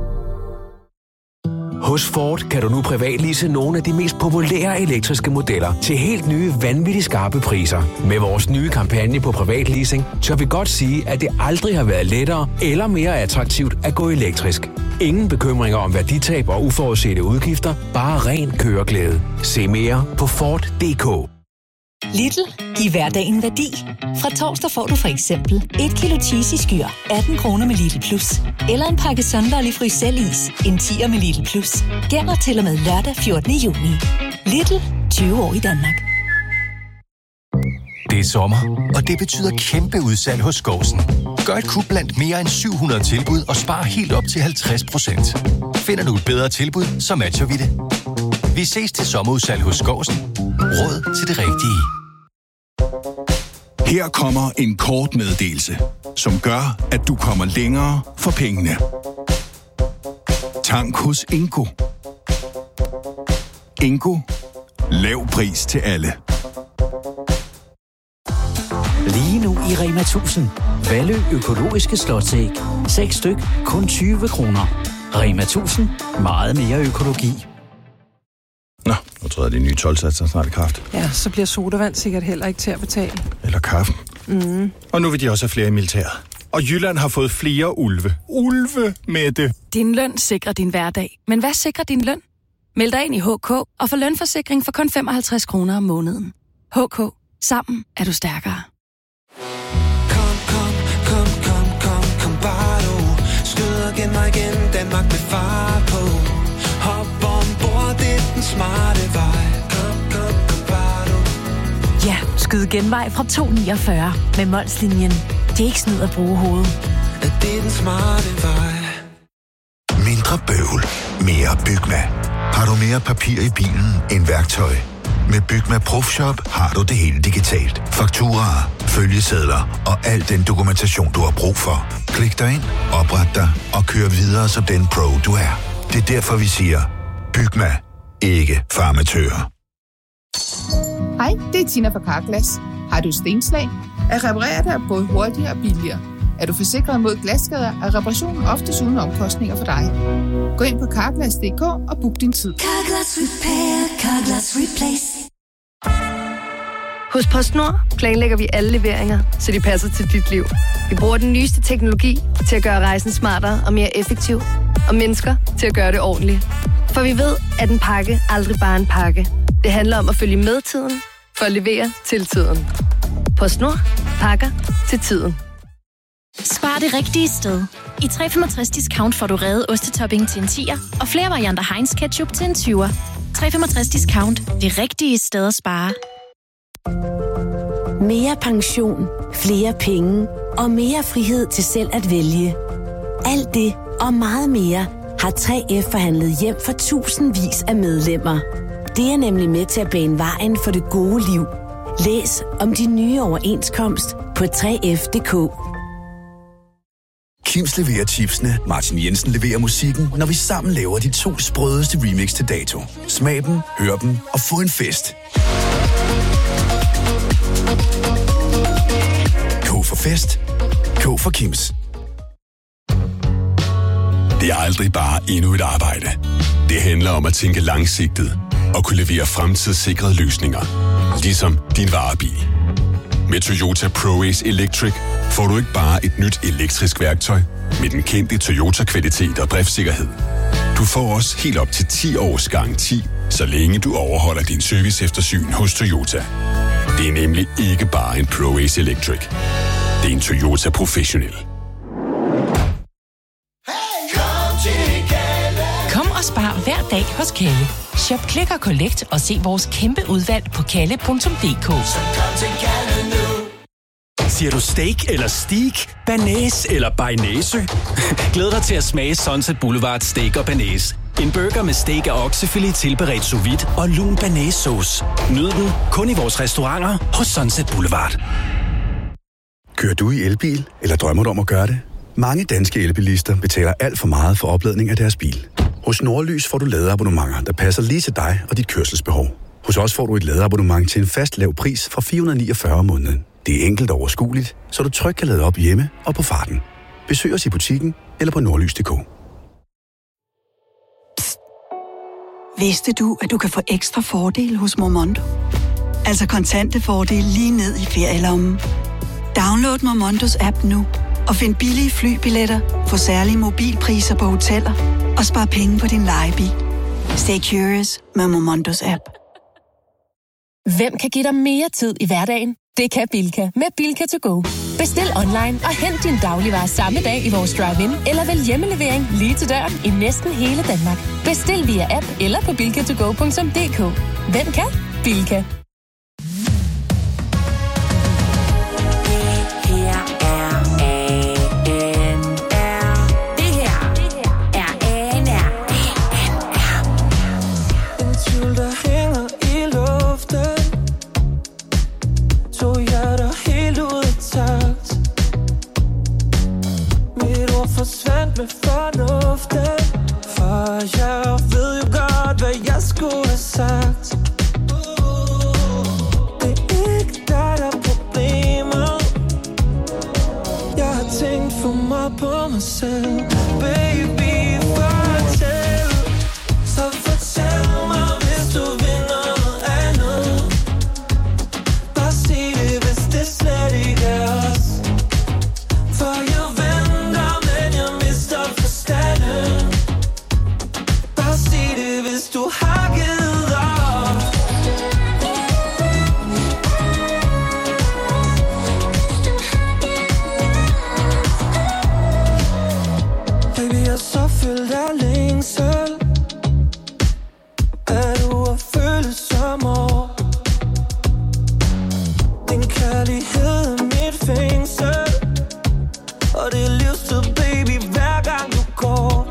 Speaker 8: Hos Ford kan du nu privatlease nogle af de mest populære elektriske modeller til helt nye, vanvittigt skarpe priser. Med vores nye kampagne på privatleasing, tør vi godt sige, at det aldrig har været lettere eller mere attraktivt at gå elektrisk. Ingen bekymringer om værditab og uforudsete udgifter, bare ren køreglæde. Se mere på Ford punktum d k.
Speaker 22: Lidl. Giv hverdagen værdi. Fra torsdag får du for eksempel et kilo cheesy skyr, atten kroner med Lidl Plus. Eller en pakke Sundahl i Frysellis, en tier med Lidl Plus. Gælder til og med lørdag fjortende juni. Lidl. tyve år i Danmark.
Speaker 23: Det er sommer, og det betyder kæmpe udsalg hos Skovsen. Gør et kub blandt mere end syv hundrede tilbud og spar helt op til halvtreds procent. Finder du et bedre tilbud, så matcher vi det. Vi ses til sommerudsalg hos Skovsen. Råd til det rigtige.
Speaker 24: Her kommer en kort meddelelse, som gør, at du kommer længere for pengene. Tank hos Ingo. Ingo. Lav pris til alle.
Speaker 25: Lige nu i Rema tusind. Valø økologiske slåsæg. seks styk, kun tyve kroner. Rema tusind. Meget mere økologi.
Speaker 26: Nå, nu tror jeg, de nye tolvsatser snart i kraft.
Speaker 27: Ja, så bliver sodavand sikkert heller ikke til at betale.
Speaker 26: Eller kaffe.
Speaker 27: Mm.
Speaker 26: Og nu vil de også have flere i militæret. Og Jylland har fået flere ulve. Ulve med det.
Speaker 28: Din løn sikrer din hverdag. Men hvad sikrer din løn? Meld dig ind i H K og få lønforsikring for kun femoghalvtreds kroner om måneden. H K. Sammen er du stærkere.
Speaker 2: Kom, kom, kom, kom, kom, kom bare du. Skyd og gen mig igen, Danmark med far på. Hop ombord, det er den smarte vej. Kom, kom, kom bare du.
Speaker 22: Ja, skyd genvej fra to niogfyrre med Molslinjen. Det er ikke snyd at bruge hovedet.
Speaker 2: Det er den smarte vej.
Speaker 29: Mindre bøvl, mere Bygma. Har du mere papir i bilen end værktøj? Med Bygma Profshop har du det hele digitalt. Fakturaer, følgesedler og al den dokumentation, du har brug for. Klik dig ind, opret dig og kør videre som den pro, du er. Det er derfor, vi siger, Bygma, ikke farmatører.
Speaker 30: Hej, det er Tina fra Carglass. Har du stenslag? At reparere dig er både hurtigere og billigere. Er du forsikret mod glasskader, er reparationen oftest uden omkostninger for dig. Gå ind på carglass punktum d k og book din tid.
Speaker 4: Carglass Repair, Carglass Replace.
Speaker 31: Hos PostNord planlægger vi alle leveringer, så de passer til dit liv. Vi bruger den nyeste teknologi til at gøre rejsen smartere og mere effektiv, og mennesker til at gøre det ordentligt. For vi ved, at en pakke aldrig bare er en pakke. Det handler om at følge med tiden, for at levere til tiden. PostNord. Pakker til tiden.
Speaker 32: Spar det rigtige sted. I tre komma femogtres discount får du revet ostetopping til en tier, og flere varianter Heinz ketchup til en tyver. tre komma femogtres discount. Det rigtige sted at spare.
Speaker 33: Mere pension, flere penge og mere frihed til selv at vælge. Alt det og meget mere har tre F forhandlet hjem for tusindvis af medlemmer. Det er nemlig med til at bane vejen for det gode liv. Læs om de nye overenskomst på tre F punktum d k.
Speaker 34: Kims leverer chipsene, Martin Jensen leverer musikken, når vi sammen laver de to sprødeste remix til dato. Smag dem, hør dem og få en fest. K for fest. K for Kims.
Speaker 20: Det er aldrig bare endnu et arbejde. Det handler om at tænke langsigtet og kunne levere fremtidssikrede løsninger. Ligesom din varebil.
Speaker 24: Med Toyota ProAce Electric får du ikke bare et nyt elektrisk værktøj med den kendte Toyota-kvalitet og driftssikkerhed. Du får også helt op til ti års garanti, så længe du overholder din serviceeftersyn hos Toyota. Det er nemlig ikke bare en ProAce Electric. Det er en Toyota Professional.
Speaker 1: Kom og spar hver dag hos Kalle. Shop Click og Collect og se vores kæmpe udvalg på kalle punktum d k.
Speaker 3: Siger du steak eller steak? Banæs eller bearnaise? Glæd dig til at smage Sunset Boulevard Steak og Banæs. En burger med steak og oksefilet tilberedt sous vide og lun banæssauce. Nyd den kun i vores restauranter hos Sunset Boulevard.
Speaker 34: Kører du i elbil, eller drømmer du om at gøre det? Mange danske elbilister betaler alt for meget for opladning af deres bil. Hos Nordlys får du ladeabonnementer, der passer lige til dig og dit kørselsbehov. Hos os får du et ladeabonnement til en fast lav pris fra fire hundrede og niogfyrre om måneden. Det er enkelt og overskueligt, så du trygt kan lade op hjemme og på farten. Besøg os i butikken eller på nordlys punktum d k.
Speaker 5: Vidste du, at du kan få ekstra fordele hos Momondo? Altså kontante fordele lige ned i ferielommen. Download Momondos app nu og find billige flybilletter på særlige mobilpriser på hoteller og spar penge på din lejebil. Stay curious med Momondos app.
Speaker 28: Hvem kan give dig mere tid i hverdagen? Det kan Bilka med Bilka to go. Bestil online og hent din dagligvarer samme dag i vores drive-in, eller vælg hjemmelevering lige til døren i næsten hele Danmark. Bestil via app eller på bilka to go punktum d k. Hvem kan? Bilka.
Speaker 2: Forsvandt med fornuften, for jeg ved jo godt, hvad jeg skulle have sagt. Det er ikke dig, der er problemet. Jeg har tænkt for meget på mig selv. Baby, fortæl. Så fortæl mig, hvis du vil noget andet. Bare sig det, hvis det slet ikke er os. For jeg du har givet op. Baby, jeg er så fyldt af længsel. Er du at føle som år? Din kærlighed er mit fængsel, og det er livstid, baby, hver gang du går.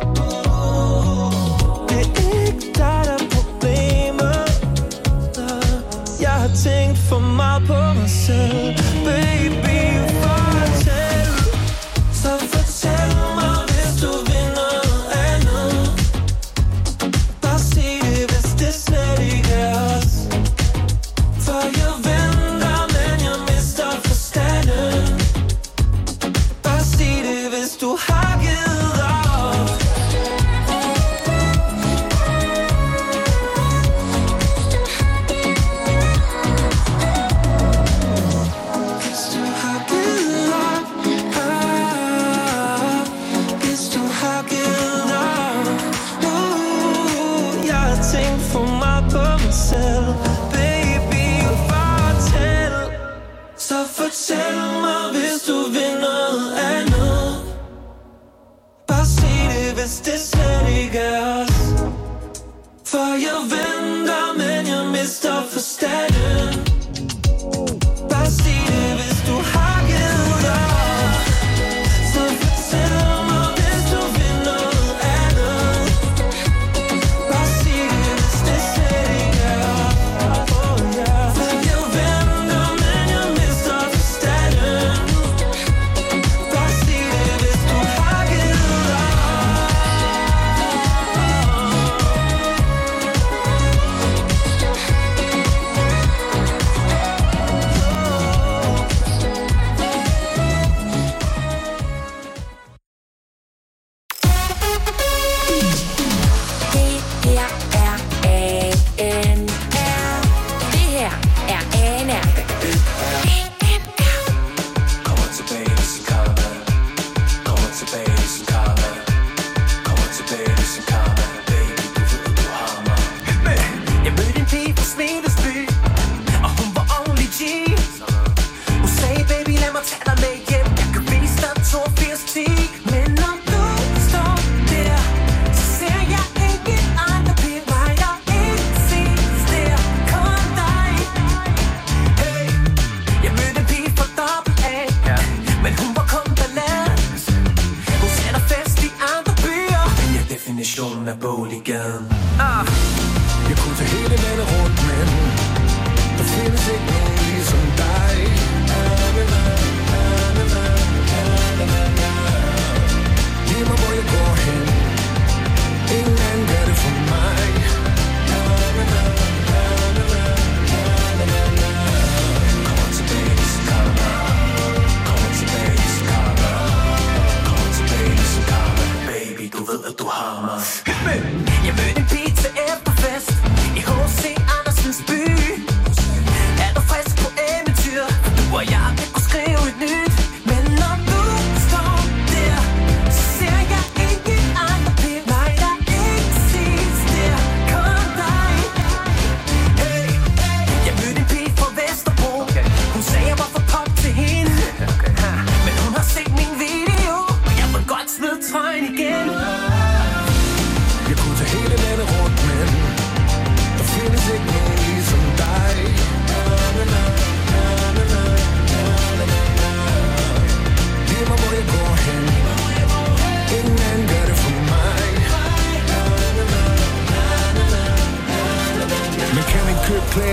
Speaker 2: Tænkt for meget på mig selv. Baby, fortæl. Så fortæl mig, hvis du vil noget andet. Bare sig det, hvis det slet ikke er os. For jeg venter, men jeg mister forstanden. Bare sig det, hvis du har givet op. Baby, fortæl. Så fortæl mig, hvis du vil noget andet. Bare sig det, hvis det slet ikke er os. For jeg venter, men jeg mister forstanden. Bare sig det, hvis du har givet op. Så fortæl mig, hvis du vil noget andet. Bare sig det, hvis det slet ikke er os.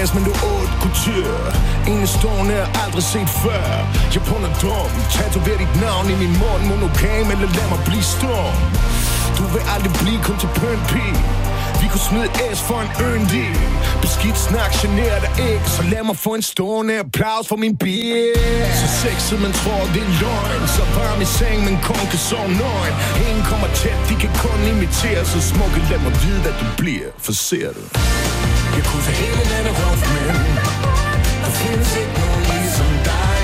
Speaker 6: gas, men det er otte kultur. Enestående er aldrig set før. Jeg punder dum, tatover dit navn i min mund. Monogam, eller lad mig blive stum. Du vil aldrig blive kun til pønt pige. Vi kunne smide et S for en yndig. Beskidt snak, generer dig ikke. Så lad mig få en stående applaus for min bil. Så sexet, man tror det er løgn. Så varm i seng, men kun kan sove nøgen. Ingen kommer tæt, de kan kun imitere. Så smukke, lad mig vide, at du bliver. For ser du, jeg kunne tage hele landet rundt, men der findes ikke nogen ligesom dig.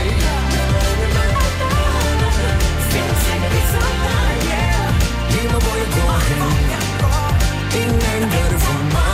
Speaker 6: Findes ikke ligesom dig, yeah. Lige mig, hvor jeg går hen. Ingen anden gør det for mig.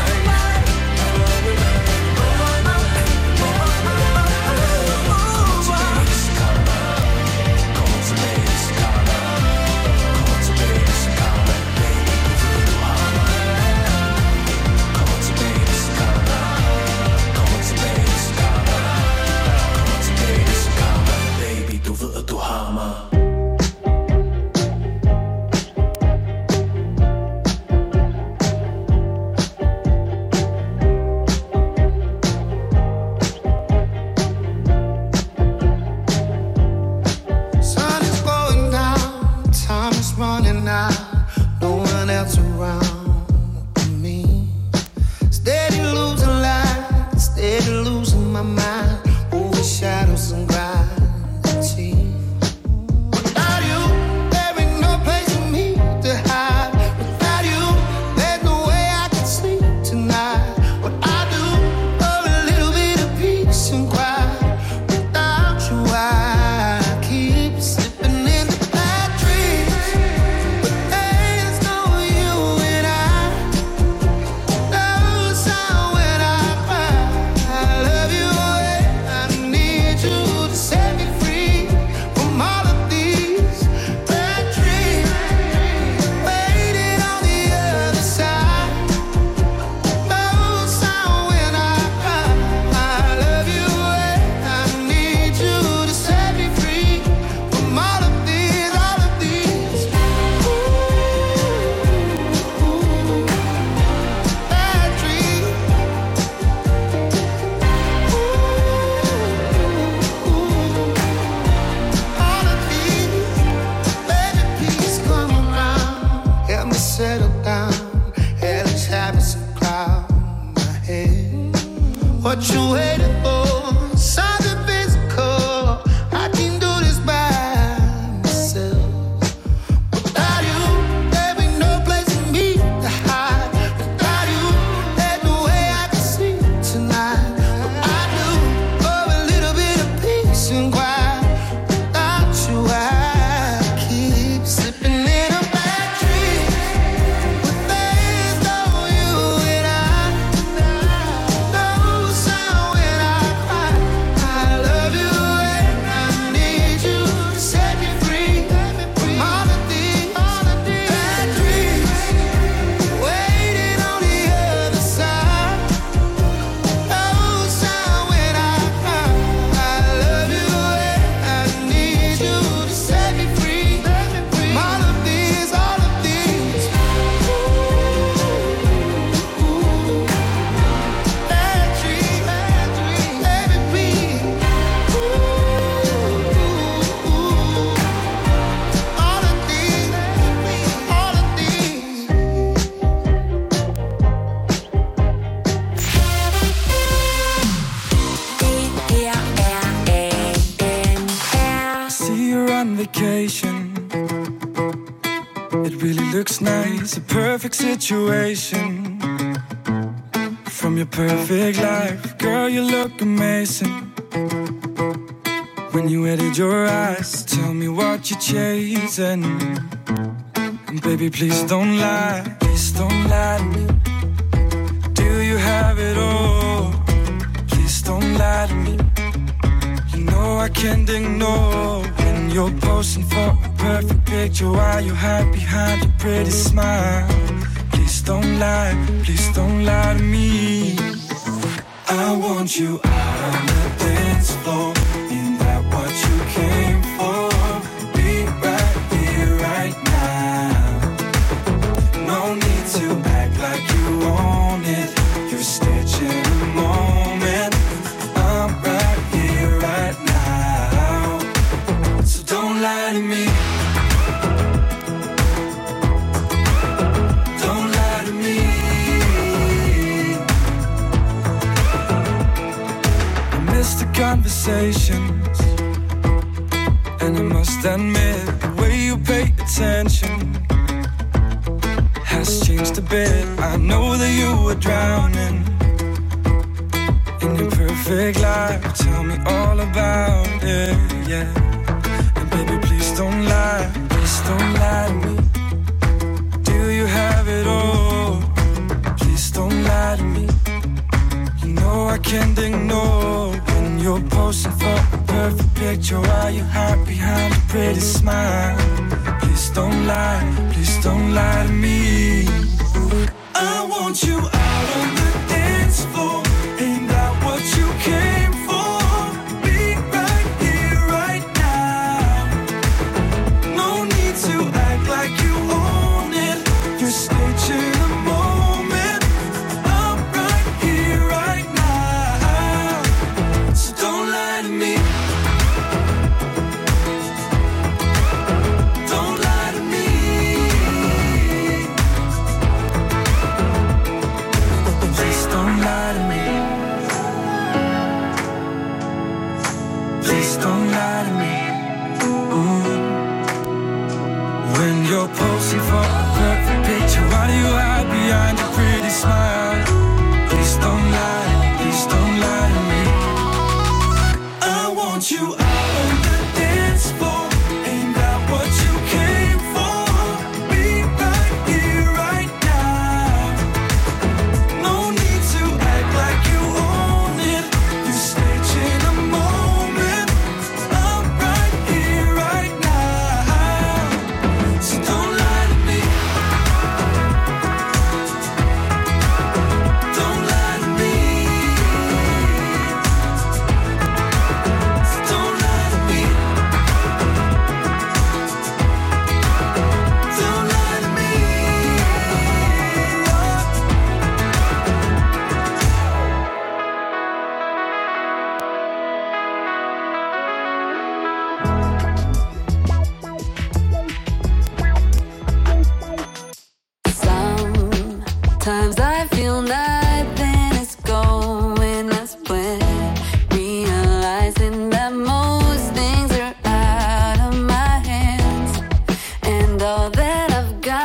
Speaker 7: Situation from your perfect life, girl, you look amazing. When you edit your eyes, tell me what you're chasing. And baby, please don't lie, please don't lie to me. Do you have it all? Please don't lie to me. You know I can't ignore when you're posing for a perfect picture while you hide behind your pretty smile. Please don't lie, please don't lie to me. I want you out on the dance floor. Ain't that what you came for? Be right here, right now. No need to act like you own it. You're stitching a moment. to me. Don't lie to me. I miss the conversations, and I must admit the way you pay attention has changed a bit. I know that you were drowning in your perfect life. Tell me all about it, yeah. And baby, please don't lie, please don't lie to me. Do you have it all? Please don't lie to me. You know I can't ignore when you're posing for a perfect picture while you hide behind a pretty smile. Please don't lie, please don't lie to me. I want you out on the dance floor. Ain't that what you came for? Be right here, right now. No need to act like you own it. You're staging a moment. I'm right here, right now. So don't lie to me. Don't lie to me. Please don't lie to me. Please don't lie to me. Ooh. When you're posing for a perfect picture, why do you hide behind a pretty smile? Please don't lie, please don't lie to me. I want you out on the dance floor. Ain't that what you came for? Be right here, right now. No need to act like you own it. You're staging a moment. I'm right here, right now. So don't lie to me. Don't lie to me. So don't lie to me. Don't lie to me.
Speaker 4: Sometimes I feel nothing is going as planned, realizing that most things are out of my hands, and all that